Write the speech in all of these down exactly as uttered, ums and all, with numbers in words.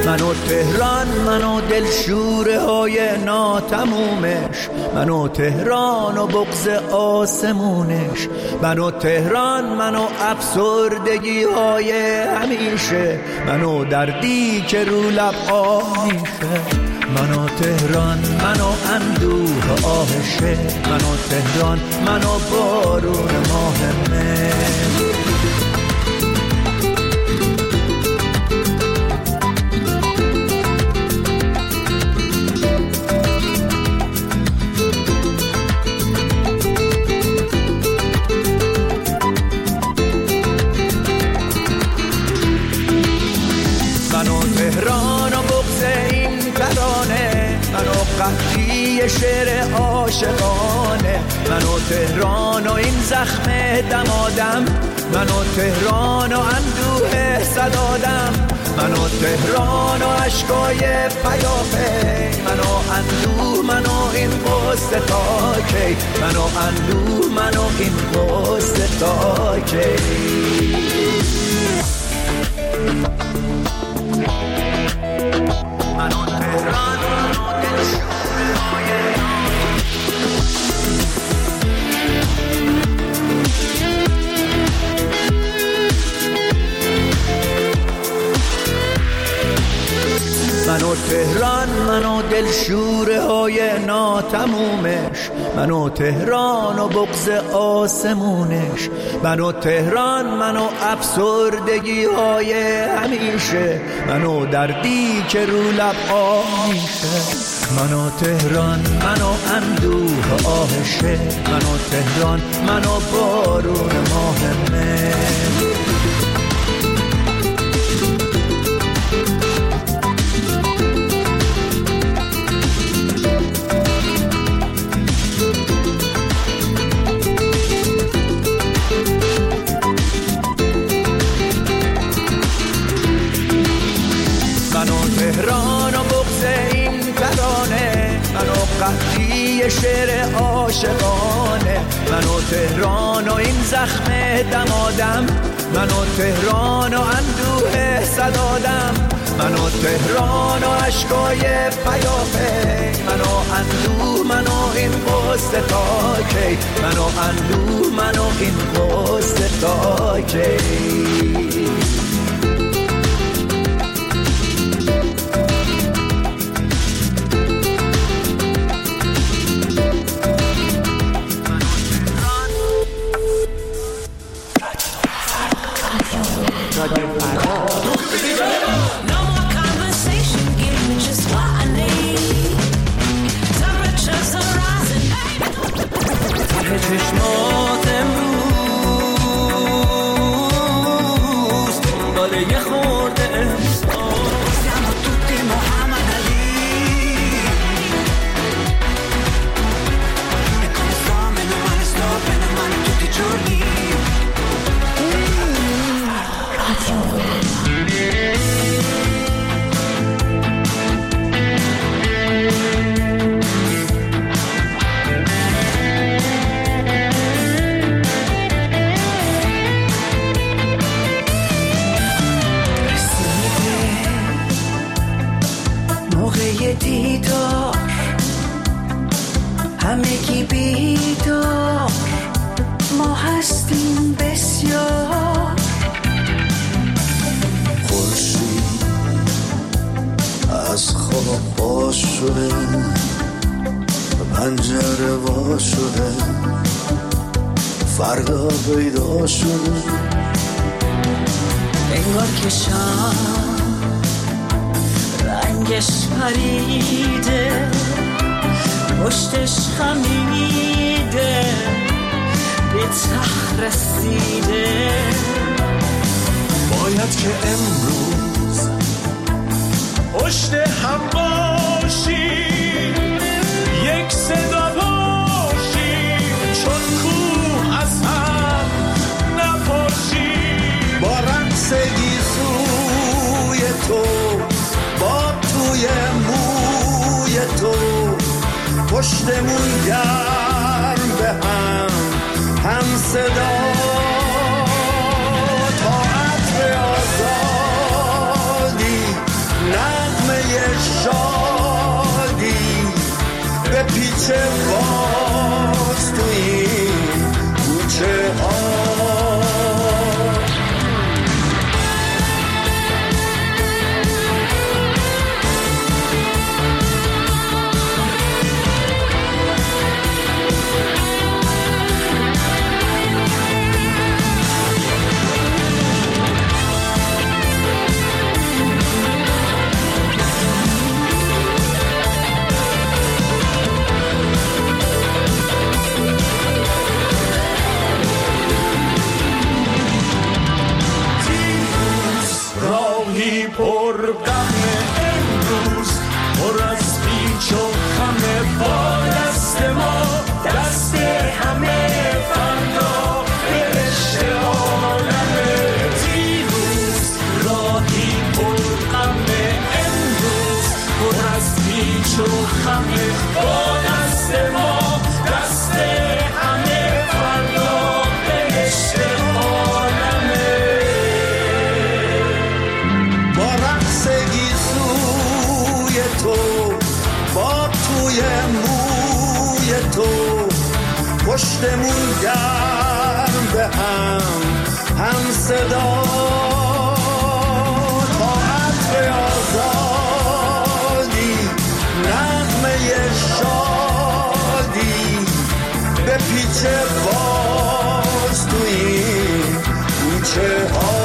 من و تهران، من و دلشوره های ناتمومش، من و تهران و بغض آسمونش، من و تهران، من و افسردگی های همیشه، من و دردی که رو لب آه میشه. من و تهران، من و اندوه آهشه، من و تهران، من و بارون ماه مه. من و تهران و بغض این ترانه، من و قحطی شعر عاشقانه، من و تهران و این زخم دمادم، من و تهران و اندوه صدادم، من و تهران و عشقای پیاپی، من و اندوه، من و این قصه تا کی، من و اندوه، من و این قصه تا کی. من و تهران و دلشوره های من و تهران، من و دلشوره های ناتمومش، من و تهران و بغض آسمونش، من و تهران، من و افسردگی های همیشه، من و دردی که رو لب آه میشه. من و تهران، من و اندوه آهشه، من و تهران، من و بارون ماه مه. من و تهران و بغض این ترانه، من و قحطی شعر عاشقانه، من و تهران و این زخم دمادم، من و تهران و اندوه صدادم، من و تهران و عشقای پیاپی، من و اندوه، من و این قصه تا کی، من و اندوه، من و این قصه تا کی. چشمات امروز داره یه خورده احساس siamo tutti Muhammad Ali e come sto meno male sto bene male tutti i giorni دیدار همگی بیدار ما هستیم بسیار خورشید از خواب باز شده پنجره وا شده فردا پیدا شده انگار که شام رنگش پریده پشتش خمیده به ته رسیده باید که امروز پشت هم باشیم یک صدا باشیم چون کوه از هم نپاشیم با رقص گیسوی تو با توی موی تو پشتمون گرم به هم هم صدا تا عطر آزادی نه راهی پر غمه امروز پر از پیچ و خمه با دست ما دست همه فردا برشته عالمه دیروز راهی پر غمه امروز پر از پیچ و خمه با دست ما دست همه فردا برشته عالمه با رقص گیسوی تو با توی موی تو پشتمون گرم به هم هم صدا تا عطر آزادی نغمه شادی به پیچ باز تو این کوچه ها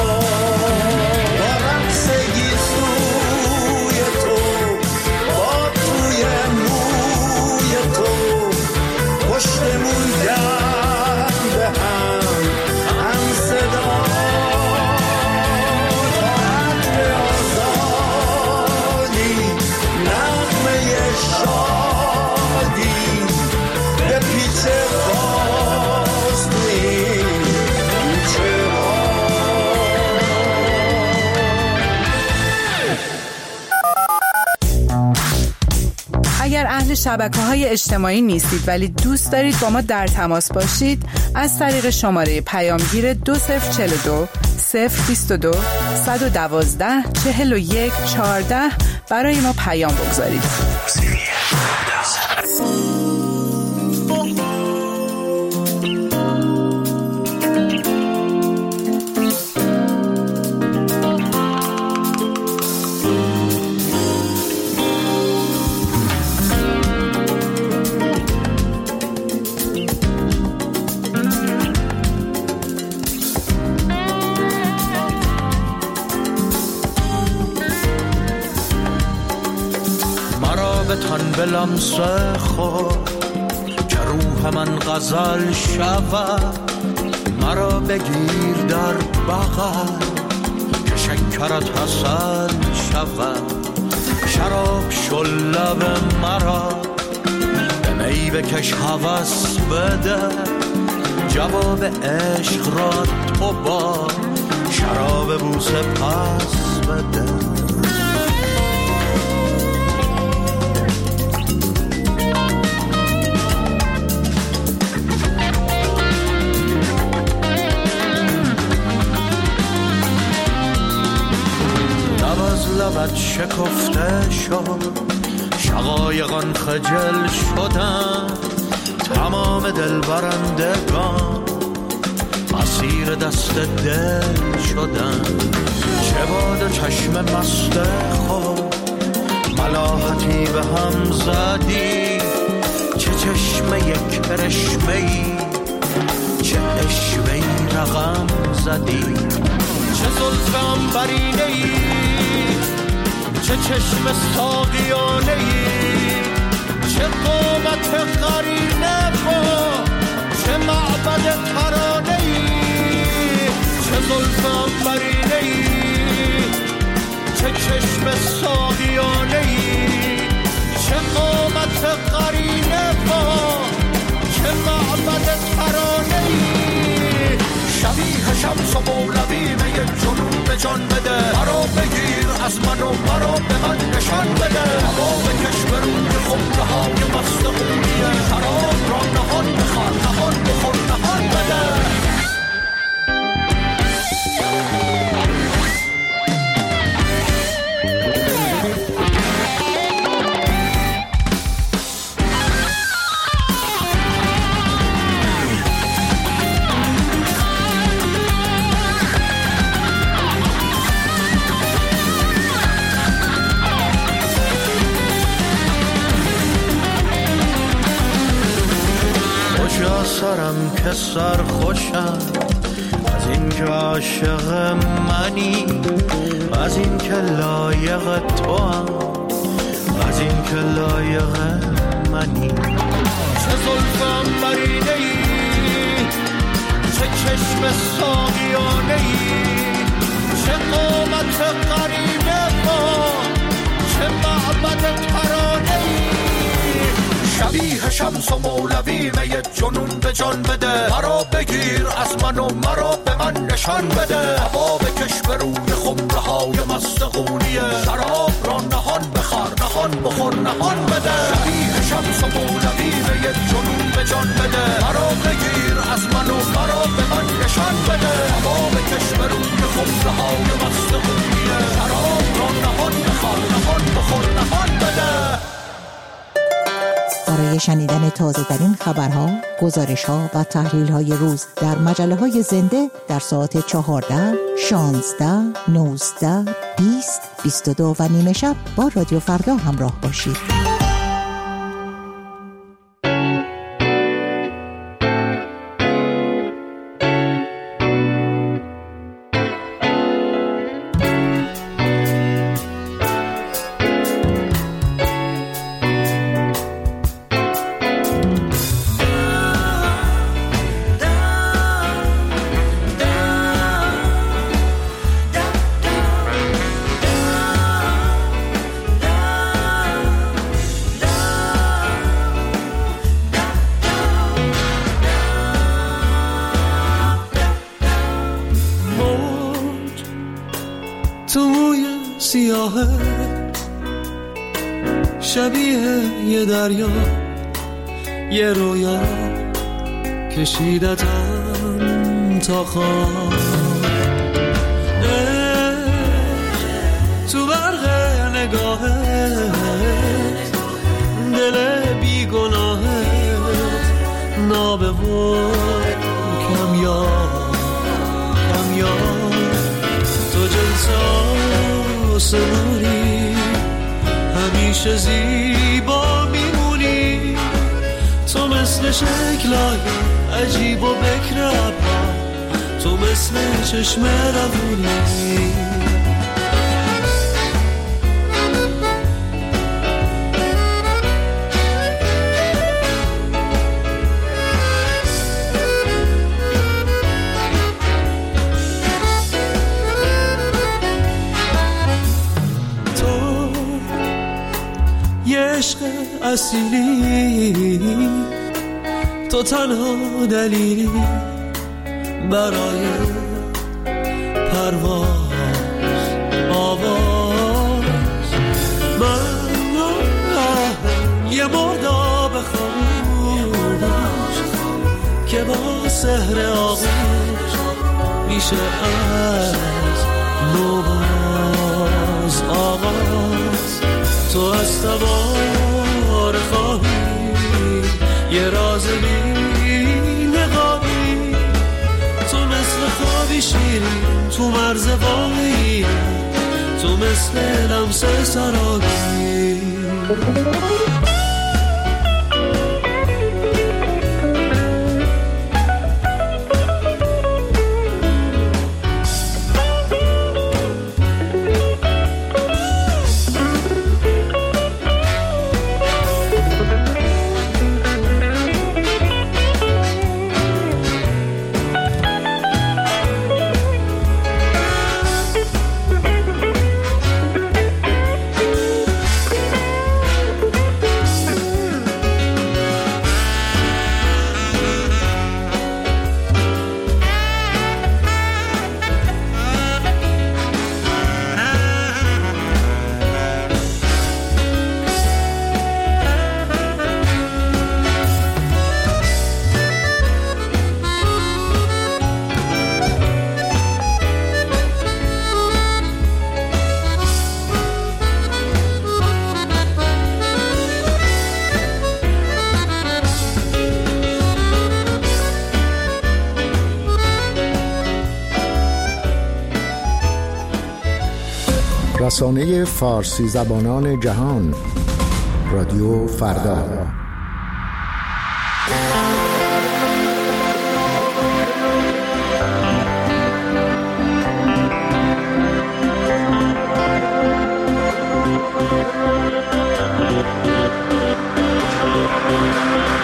با رقص گیسوی تو با توی موی تو پشتمون گرم به هم هم صدا تا عطر آزادی نغمه شادی به پیچ باز تو این کوچه ها. اگر اهل شبکه‌های اجتماعی نیستید ولی دوست دارید با ما در تماس باشید، از طریق شماره پیامگیر دو صفر چهل و دو صفر بیست و دو صد و دوازده چهل و یک چهارده برای ما پیام بگذارید. تن به لمس خود که روح من غزل شود مرا بگیر در بغل که شکرت حسن شود شراب شل لب مرا به می بکش هوس بده جواب عشق را تو با شراب بوسه پس بده لبت شکفته شد شقایقان خجل شدن تمام دل برندگان اسیر دست دل شدن چه باد چشم مست خود ملاحتی به هم زدی چه چشم یک کرشمه‌ای چه اشوه‌ای رقم زدی چه زلفم برینه‌ای چه چشم ساقیانه‌ای چه قامت قرینه با چه معبد ترانه‌ای چه زلفم برینه‌ای چه چشم ساقیانه‌ای چه قامت قرینه با چه معبد ترانه‌ای شبیه شمس و مولوی به یک جنون به جان بده مرا بگیر از من و مرا به من نشان بده هوا بکش به روی خمره های مست خونیه شراب را نهان بخوان نهان بخور نهان بده سرم که سر خوشم از این که عاشق منی از این که لایق تو هم از این که لایق منی چه زلفم برینه ای چه چشم ساقیانه ای چه قامت چه غریبه ما چه معبد ترانه‌ای شبیه شمس و مولوی می جنون به جان بده مرا بگیر از من و مرا به من نشان بده هوا بکش به روی خمره های مستقونیه شراب را نهان بخور نهان بخور نهان بده شبیه شمس و مولوی می جنون به جان بده مرا بگیر از من و مرا به من نشان بده هوا بکش به روی خمره های مستقونیه شراب را نهان بخور نهان بخور نهان بده. برای شنیدن تازه‌ترین خبرها، گزارش‌ها و تحلیل‌های روز در مجله‌های زنده در ساعت چهارده، شانزده، نوزده، بیست، بیست و دو و نیمه شب با رادیو فردا همراه باشید. شبیه یه دریا یه رویا کشیدتم تا خواب تو برق نگاهت دل بیگناهت نابه و کمیاب کمیاب تو جلسه آسمونی همیشه زیبا میمونی تو مثل شکلای عجیب و بکر ابرا تو مثل چشم روونی عشق اصیلی تو تنها دلیلی برای پرواز آواز من یه مرداب خاموش که با سحر آغوش میشه از نوباز آغاز تو از تبار خواهی یه راز بی نقابی تو مثل خوابی شیرین تو مرز واقعی تو مثل لمس سرابی رسانه فارسی زبانان جهان رادیو فردا.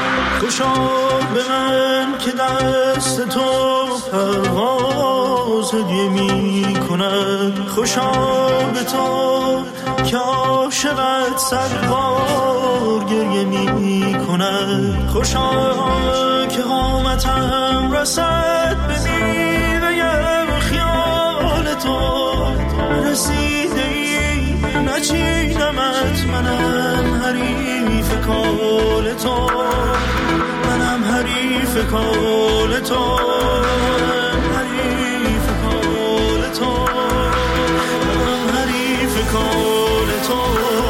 خوشا به من که دست تو پرواز هدیه می کند خوشا به تو که عاشقت صد بار گریه می کند خوشا که قامتم رسد به میوه خیال تو رسیده ای نچیدمت منم حریف کال تو منم حریف کال تو حریف کال تو منم حریف کال تو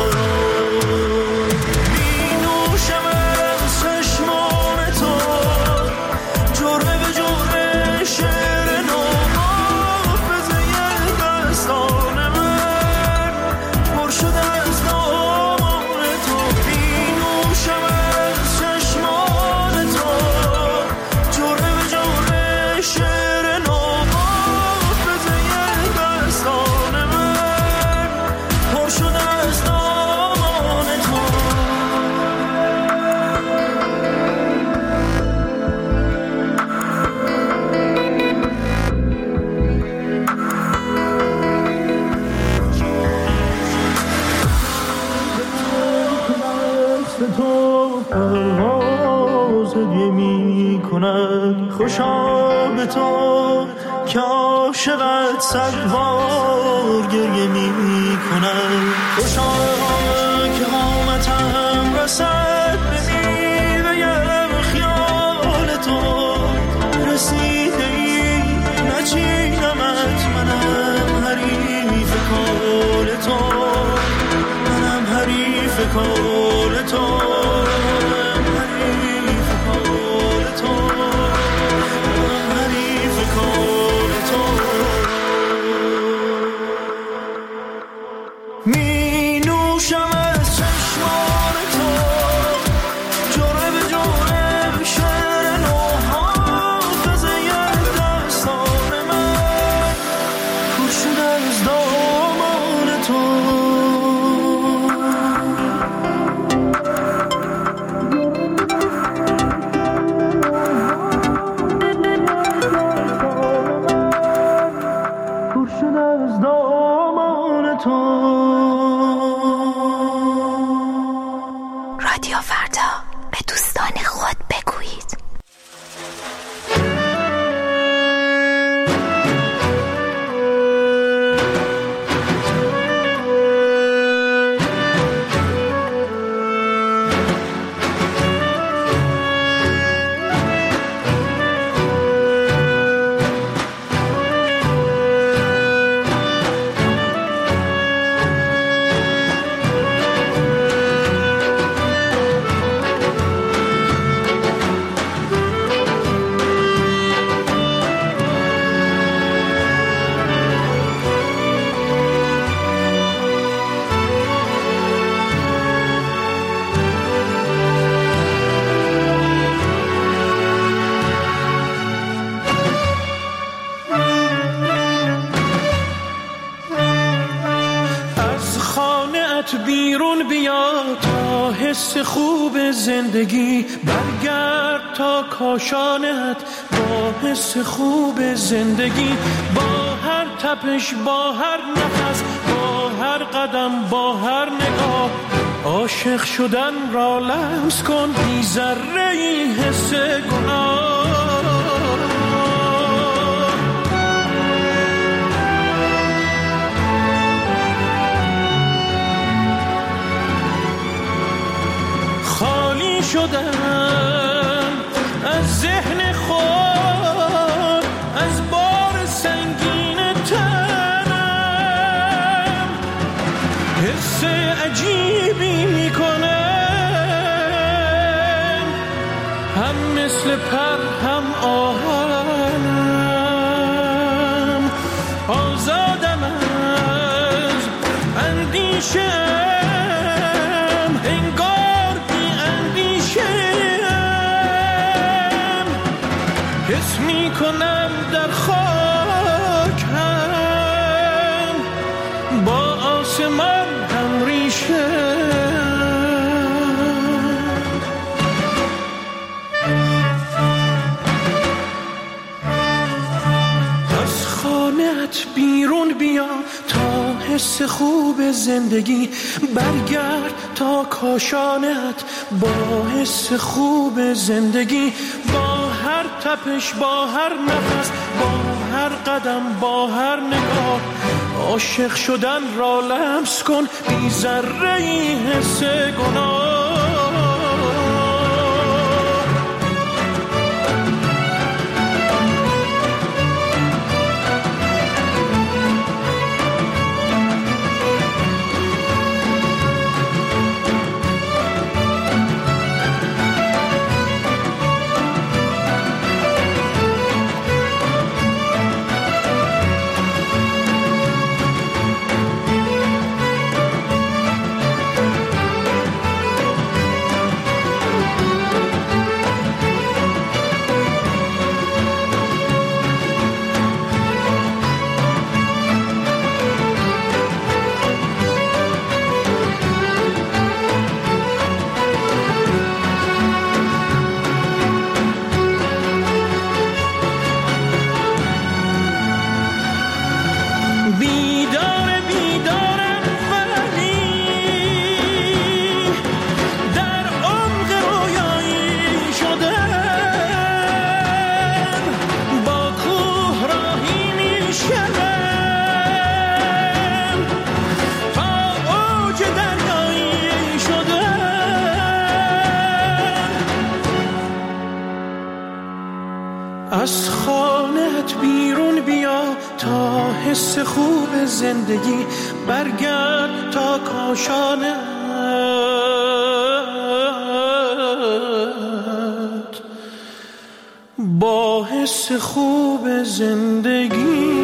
می نوشم از چشمان تو جرعه به جرعه شعر نو حافظه دستان من پر شده از دامان تو می نوشم از چشمان تو جرعه به جرعه شعر نو حافظه دستان من پر شده از دامان تو دست تو پرواز هدیه می کند خوشا به تو که عاشقت صد بار گریه می کند خوشا که قامتم رسد به میوه خیال تو رسیده ای نچیدمت منم حریف کال تو منم حریف کال تو حریف کال تو منم حریف کال تو می نوشم از چشمان تو جرعه به جرعه شعر نو حافظه دستان من پر شده از دامان تو پر شده از دامان تو رادیو فردا به دوستان خود بگویید. بیرون بیا تا حس خوب زندگی برگرد تا کاشانت با حس خوب زندگی با هر تپش با هر نفس با هر قدم با هر نگاه عاشق شدن را لمس کن بی ذره ای حس گناه خالی شدم از ذهن خود از بار سنگین تنم حس عجیبی میکنم هم مثل پر هم آهنم آزادم از اندیشه حس می کنم در خاک هم با آسمان هم ریشه از خانه بیا تا حس خوب زندگی، برگرد تا کاشانت با حس خوب زندگی، با هر تپش، با هر نفس، با هر قدم، با هر نگاه، عاشق شدن را لمس کن بی ذره ای حس گناه. از خانه‌ات بیرون بیا تا حس خوب زندگی، برگرد تا کاشانت با حس خوب زندگی.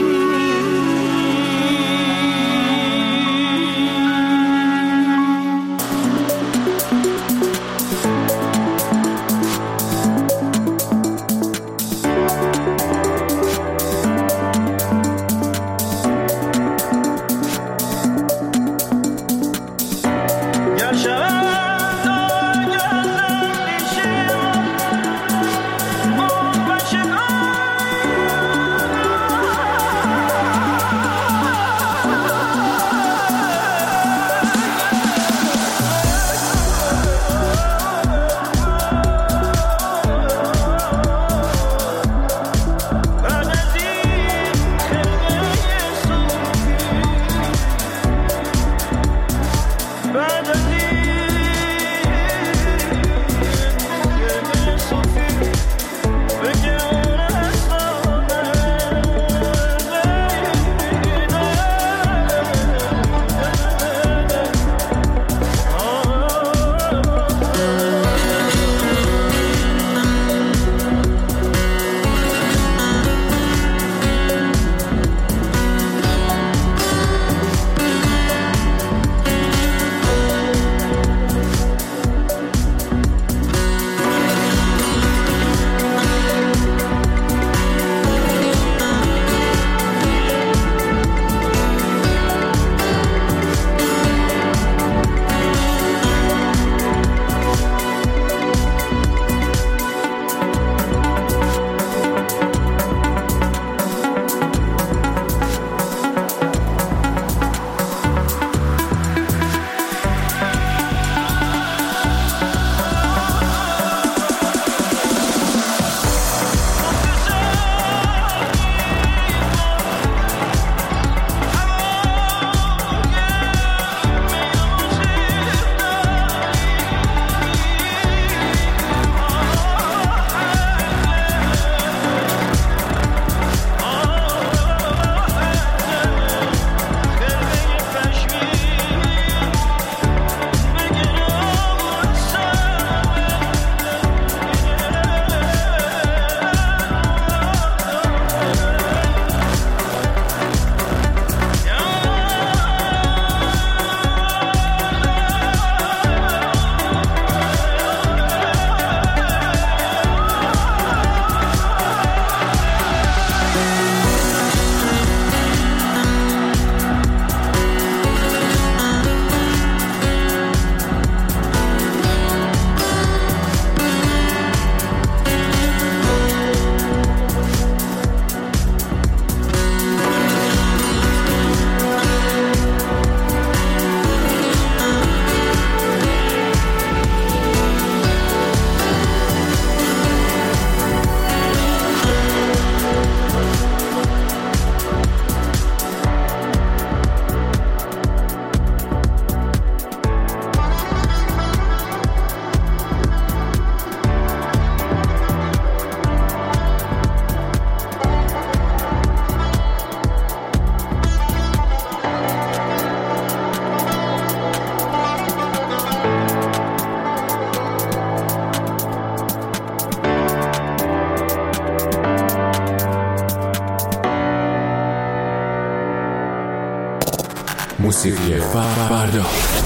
Oh موسیقی فردا.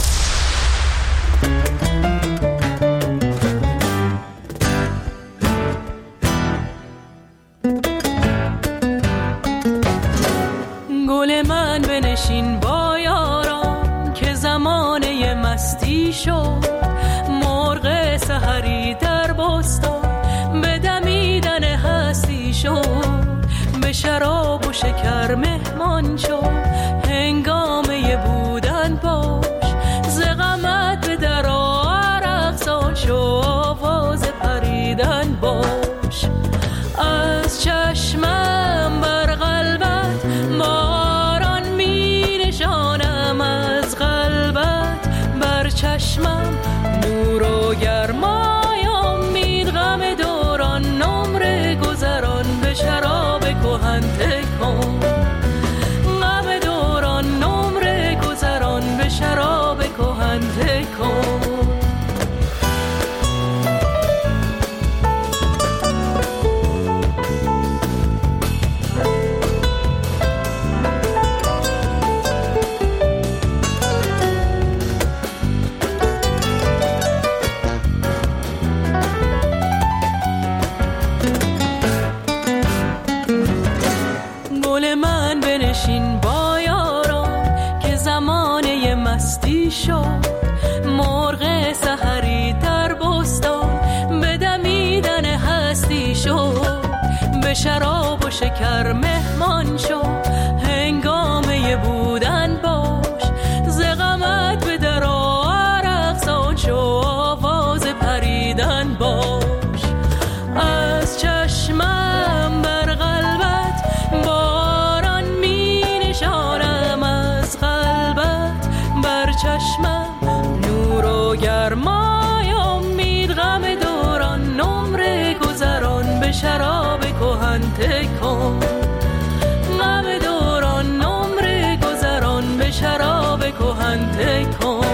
گل من بنشین با یاران که زمانه مستی شد، مرغ سحری در بستان به دمیدن هستی شد، به شراب و شکر مهمان شد، هنگامه بودن باش، ز غمت به در عرق سان شو، آواز پریدن باش. از چشمم بر قلبت باران می نشانم، از قلبت بر چشمم نور و گرمای امید، غم دوران نمره گذران به شراب کهن تکن، غم دوران نمره گذران به شراب کهن تکن. بنشین با یاران که زمانه مستی شد، مرغ سحری در بستان به دمیدن هستی شد، به شراب و شکر مهمان شد، هنگامه بودن باش، ز غمت به در عرق سان شو، آواز پریدن باش. از چشمم بر قلبت باران می نشانم، از قلبت بر چشمم نور و گرمای امید، غم دوران نمره گذران به شراب کهن تکن، غم دوران نمره گذران به شراب کهن تکن.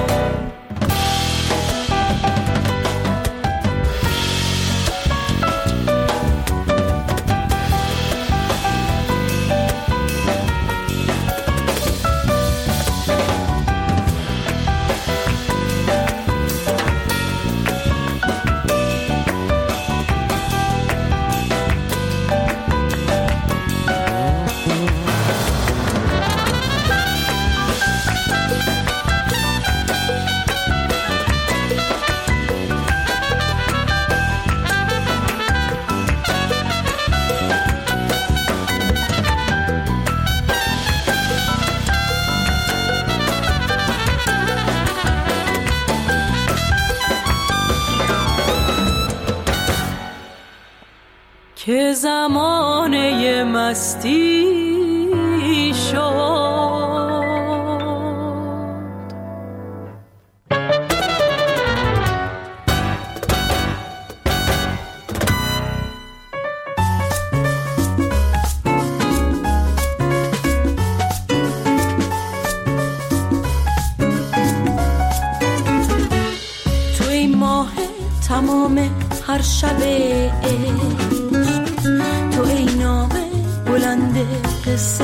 که زمانه مستی شد. توی ماه تمام هر شب تو ای نامه بلند قصه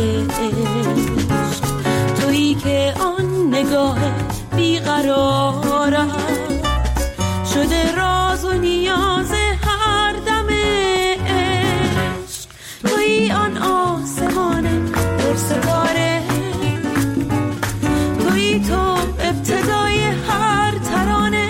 عشق، تویی که آن نگاه بیقرارم شده راز و نیاز هر دم عشق، تویی آن آسمان پر ستاره، تویی تو ابتدای هر ترانه،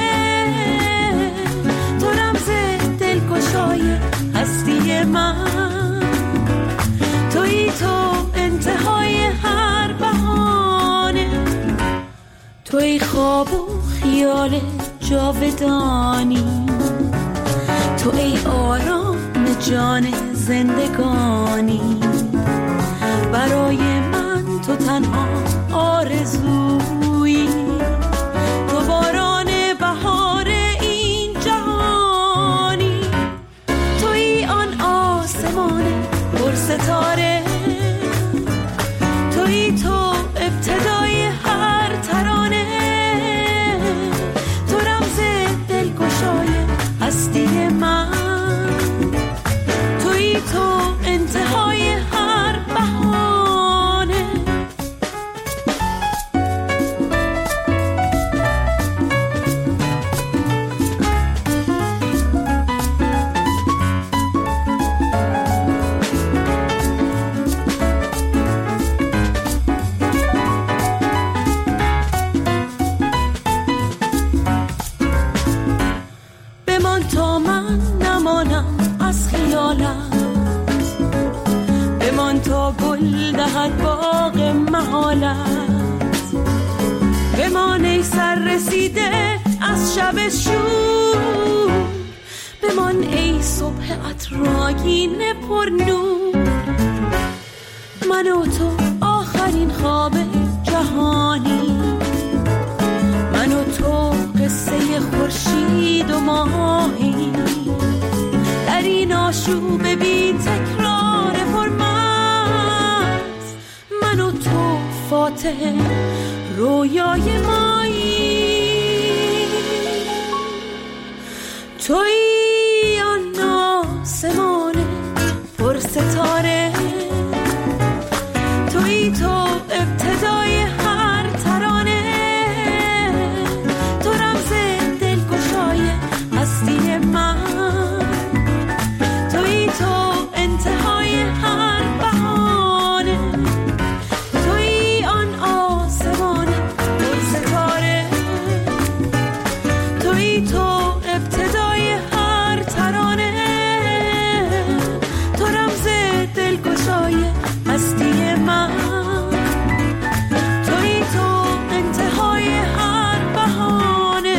تو رمز دلگشای هستی من، تویی تو انتهای هر بهانه، تویی خواب و خیال جاودانی، تو ای آرام جان زندگانی، برای من تو تنها آرزویی، تو باران بهار این جهانی، تویی آن آسمان پر ستاره، تویی تو ابتدای هر ترانه، تو رمز دلگشای هستی من، تویی تو انتهای هر بهانه. رسیده از شب شور. بمان ای صبح عطرآگین پر نور، من و تو آخرین خواب جهانی، من و تو قصه خورشید و ماهی، در این آشوب بی تکرار پرمست، من و تو فاتح رویای مایی. تویی آن آسمان پر ستاره، تویی تو ابتدای هر ترانه، تو رمز دلگشای هستی من، تویی تو انتهای هر بهانه، تویی آن آسمان پر ستاره، تویی تو ابتدای هر ترانه، تو رمز دلگشای هستی من، تویی تو انتهای هر بهانه.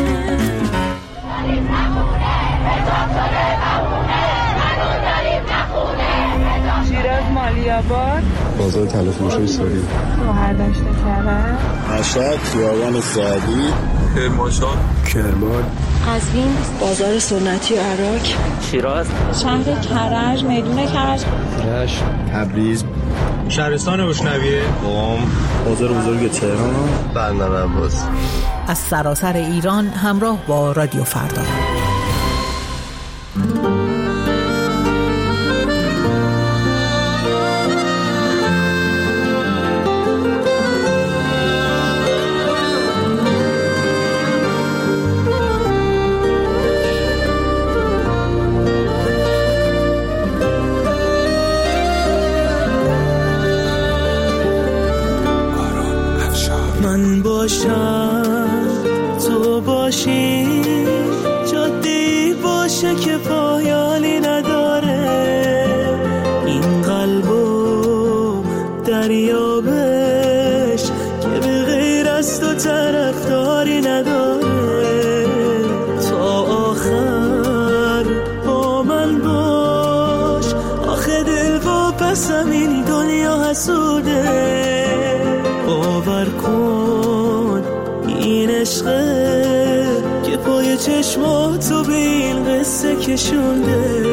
شیراز مالیاباد، بازار تلفروشی سوری، شهرداشت کرد، مشهد خیابان سعدی، کرمانشاه، کرمان، قزوین بازار سنتی عراق، شیراز شهر کرج میدون کرج، رشت، تبریز، شهرستان بشنویه، قم، بازار بزرگ تهران، بندر عباس. از سراسر ایران همراه با رادیو فردا. من باشم تو باشی، جاده‌ای باشه که پایانی نداره، این قلبو دریابش که به غیر از تو طرفداری نداره، تا آخر با من باش، آخه دل واپسم این دنیا حسوده، باور کن این عشقه که پای چشماتو به این قصه کشونده.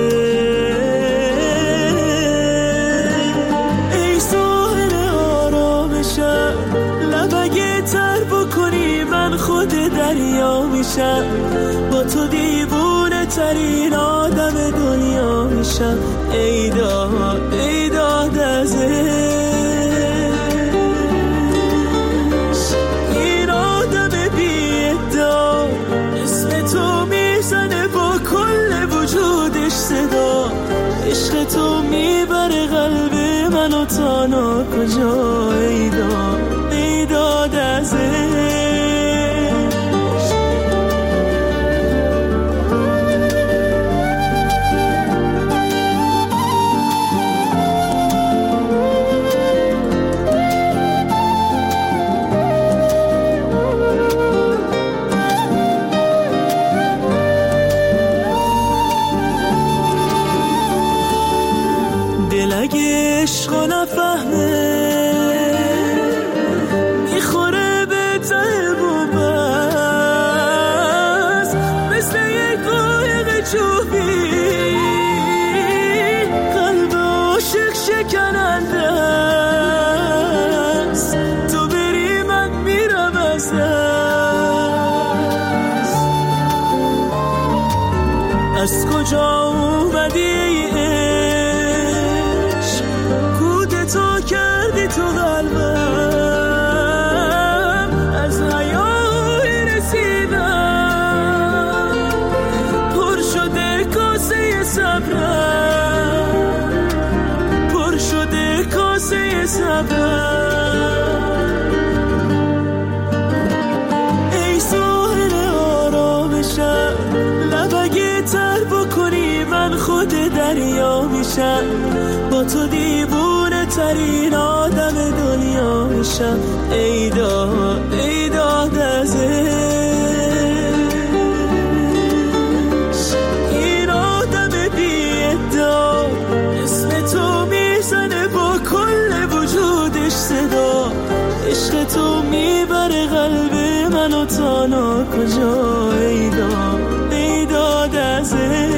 ای ساحل آرامشم، لبگه تر بکنی من خود دریا میشم، با تو دیوونه ترین آدم دنیا میشم. ای داد ای داد از صدا، عشق تو میبره قلب منو تا ناکجا. ای داد ای داد از اگه عشق نفهمه میخوره به ته بومست، مثل یک قایق چوبی قلب عاشق شکننده است، تو بری من میرم از دست. از کجا اومدی تو قلبم، از حیای رسیدم پر شده کاسه صبرم، پر شده کاسه صبرم. ای ساحل آرامشم، لبگه تر بکنی من خود دریا میشم، با تو دیوونه ترین آدم دنیا میشم. ای داد ای داد از میبره قلب منو تانا کجا ای داد ای داد ازه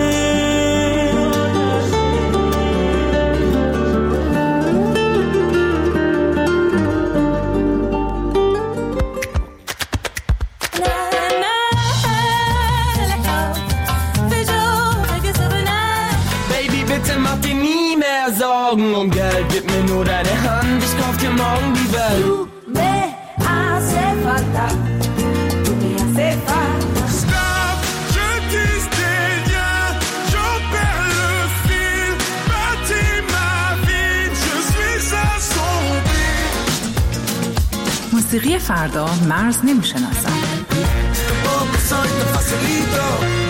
Und Geld, gib mir nur deine Hand, ich kauf dir morgen die Welt. Tu me hace falta, tu me hace falta. Stop, je disdaigne, j'en perds le fil. Bâtis ma vie, je suis assombri. موسیقی فردا مرز نمیشناسد. Oh, soy tan facilito.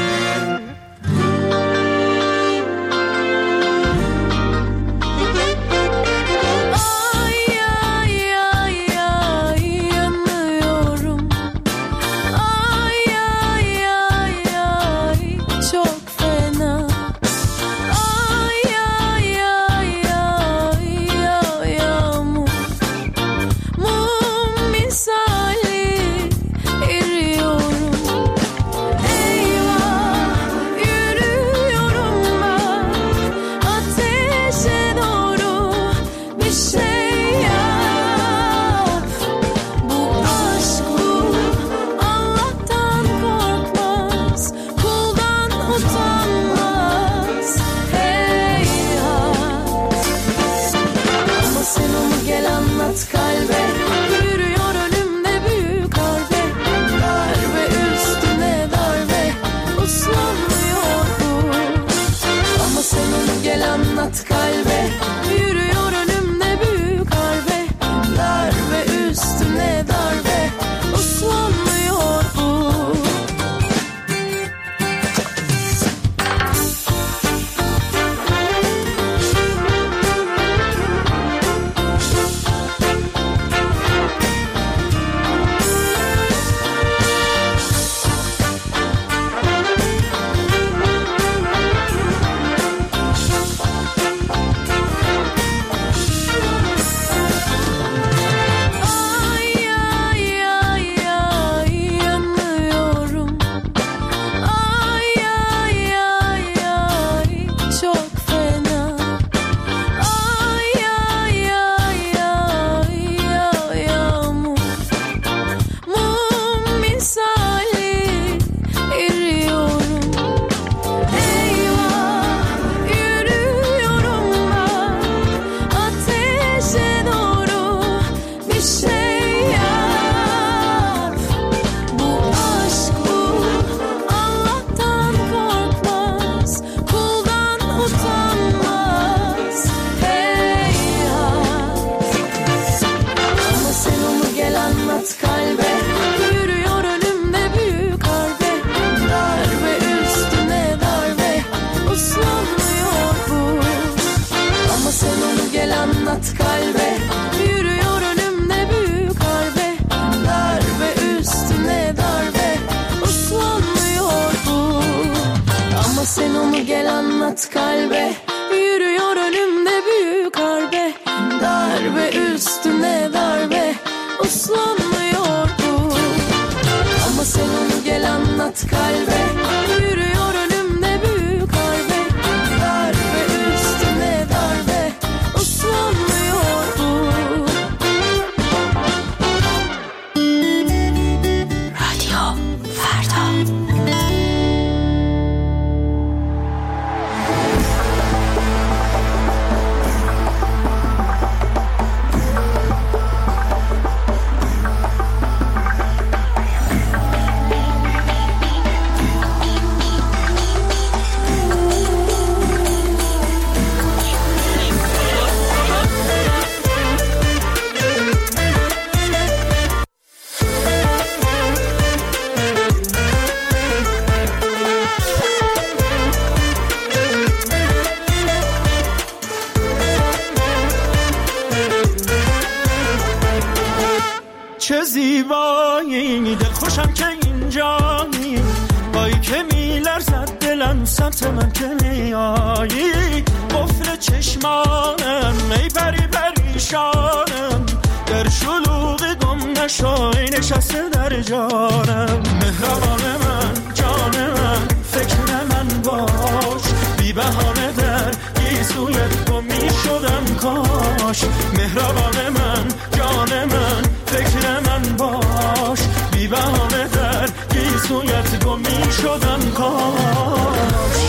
چه زیبایی دل خوشم که اینجایی بایی که میلرزد دلم سمت من که میایی قفل چشمانم ای پری پریشانم در شلوغ گم آتش های نشسته در جانم. مهربان من جان من فکر من باش، بی بهانه در گیسویت گم می شدم کاش. مهربان من جان من فکر من باش، بی بهانه در گیسویت گم می شدم کاش.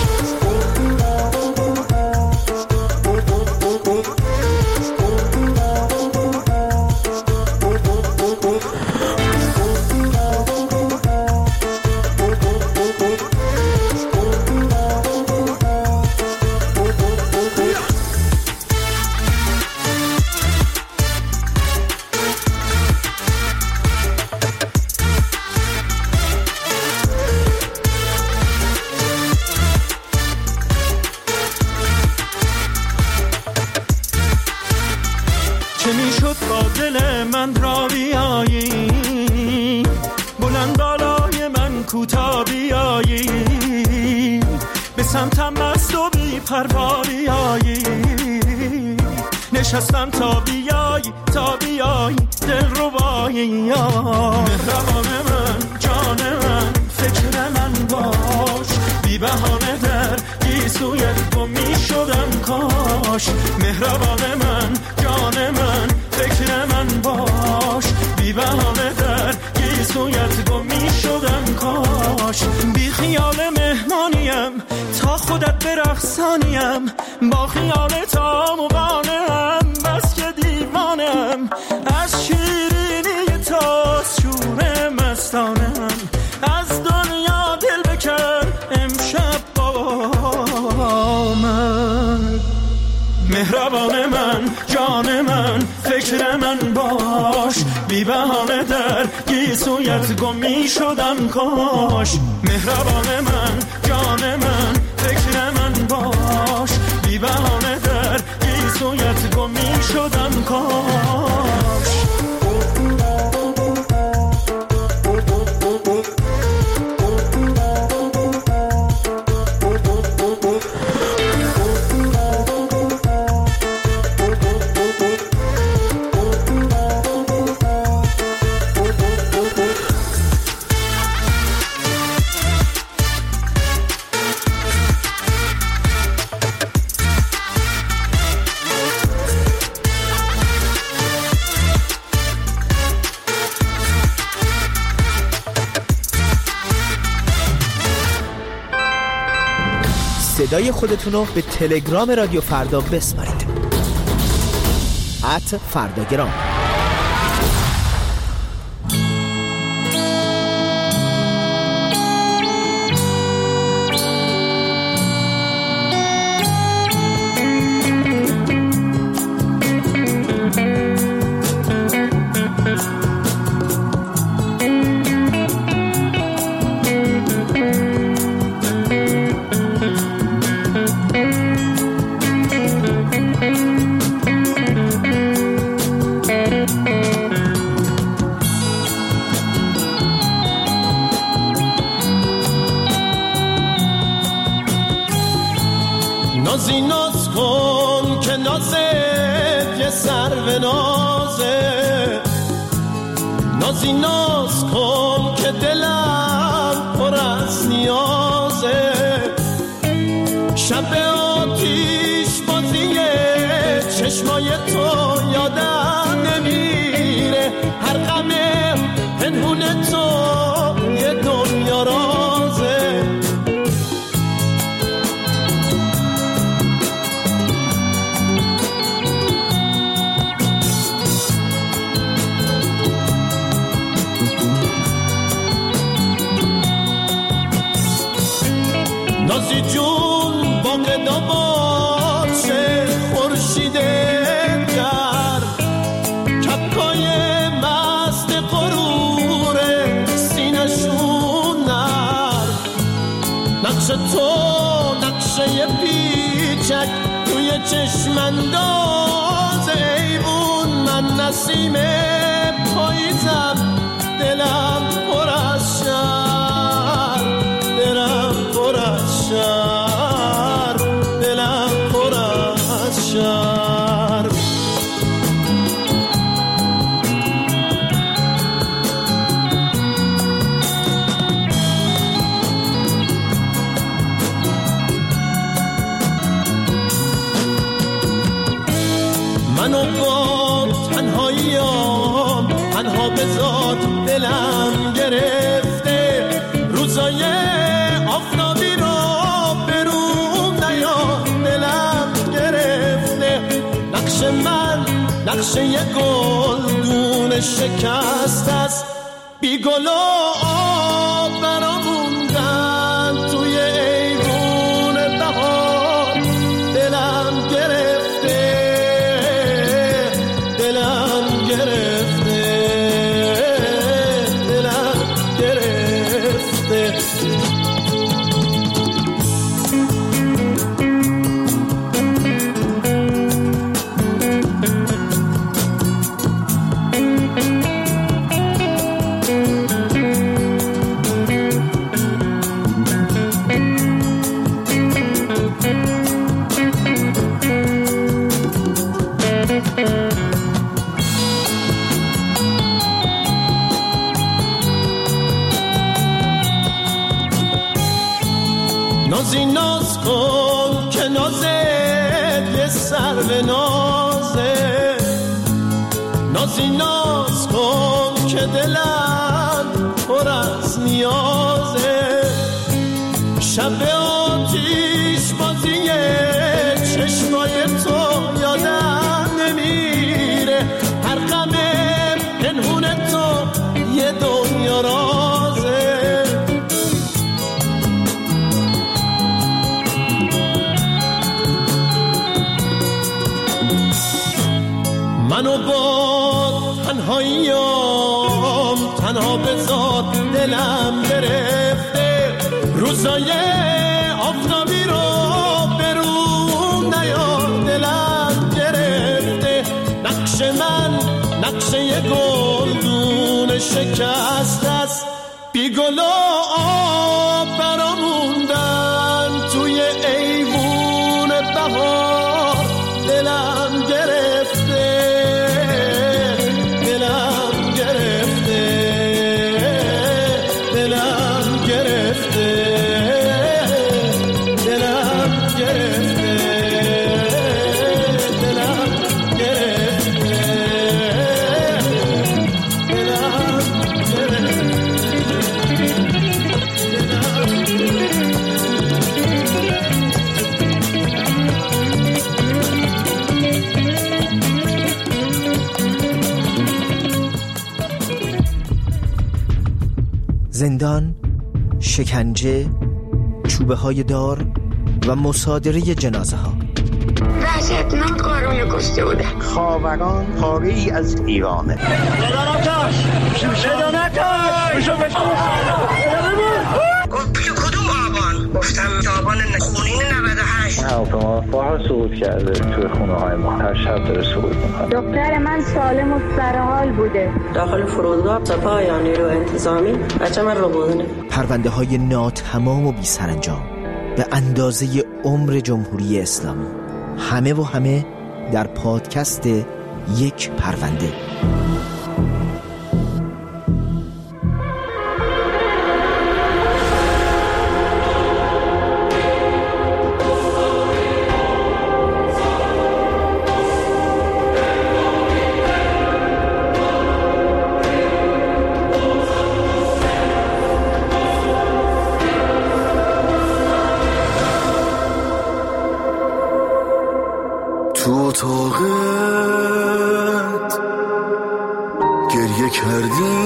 نشستم تا بیایی تا بیایی دل رو بایی. مهربان من جان من فکر من باش، بی بهانه در گیسویت گم می شدم کاش. مهربان من جان من فکر من باش، بی بهانه در گیسویت گم می شدم کاش. بی خیال مهمانیم تا خودت برقصانیم، با خیال تا مقانم بس که دیوانم. از شیرینی تا شور مستانم، از دنیا دل بکن امشب با من. مهربان من جان من فکر من باش، بی بهانه در گیسویت گم می شدم کاش. مهربان من جان من فکر من باش، بی بهانه در گیسویت گم می شدم کاش. صدای خودتون رو به تلگرام رادیو فردا بسپارید. ات فرداگرام. نازی ناز کن که نازت یه سرو نازه، نازی ناز کن که دلم پر از نیازه. شب آتیش بازی چشمای تو یادم نمیره، هر غم پنهون تو یه دنیا رازه. نازی جون باقدا باشه خورشید در کپکای مست غرور سینشون نر. نقش تو نقشه پیچک توی چشم انداز ایوون. من نسیم پاییزم دلم پر از شر، دلم پر از شر، دلم پر از شر. منو با تنهاییام تنها بذار، دلم گرفته روزای آفتابی رو برون نیا، دلم گرفته نقش من نقشه یه گلدون شکست است، بی گل و آب برام موندن توی ایوون بهار، دلم گرفته دلم گرفته دلم گرفته. نازی ناز کن که نازت یه سر به نازه، نازی ناز کن که دلم پر از نیازه، شب آتیش بازیه چشمای تو یادم نمیره، هر غم پنهون تو یه دنیا رازه. منو با تنهاییام تنها بذار، دلم گرفته روزای آفتابی رو برون نیا، دلم گرفته نقش من نقشه یه گلدون شکست است، بی گل و آب برام موندن توی ایوون بهار، دلم گرفته زندان، شکنجه، چوبه های دار و مصادره جنازه ها. وحشتناک قارون کشته بوده. خاوران پاره‌ای از ایرانه. بدانتاش بدانتاش گفت کدوم آبان؟ گفتم آبان خونین نود و هشت. هواپیما بارها سقوط کرده توی خونه های ما، هر شب داره سقوط میکنه. دختر من سالم و سرحال بوده. داخل فرودگاه سپاه یا نیرو انتظامی بچه من رو بودنه. پرونده های ناتمام و بی سرانجام به اندازه عمر جمهوری اسلامی، همه و همه در پادکست یک پرونده. تو اتاقت گریه کردی،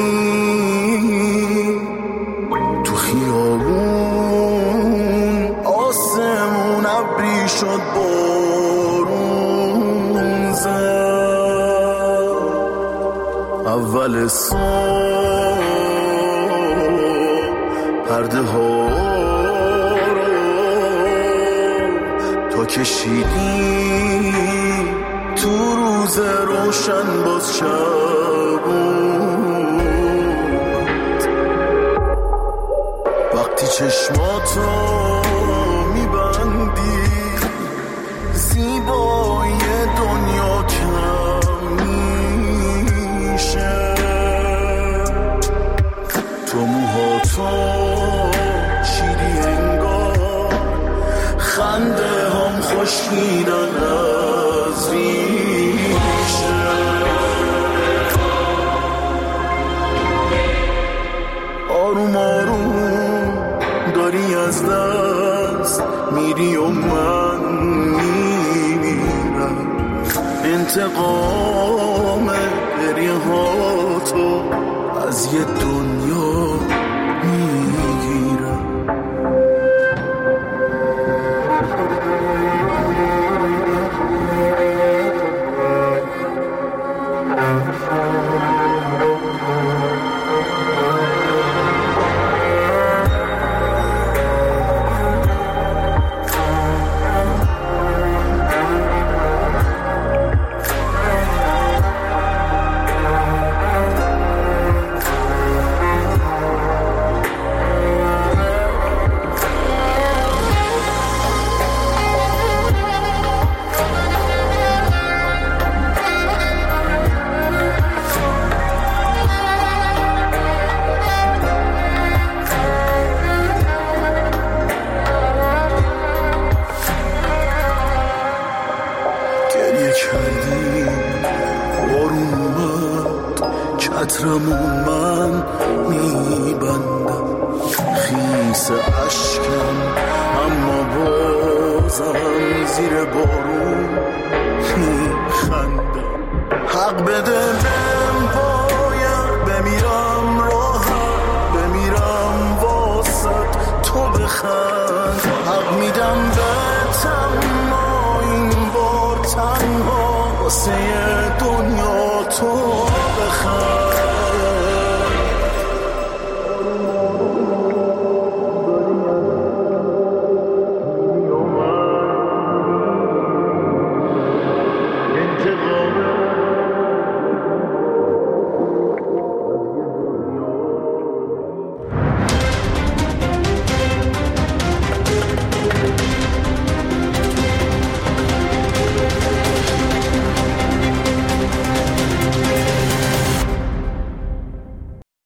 تو خیابون آسمون ابری شد بارون زد، اول صبح پرده ها تو کشیدی تو روز روشن باز شب وقتی چشماتو میبندی زیبایی دنیا کم میشه، تو موهاتو چیدی انگار خنده هم خوشیدن از ریشه، میری و من میمیرم. انتقام گریه ها تو از یه دنیا میگیرم. چترمون من میبندم خیس عشقم، اما بازم زیر بارون میخندم. حق بده بهم باید بمیرم راحت، بمیرم واسط تو بخند. حق میدم بهتم ما این بار تنها واسه دنیا تو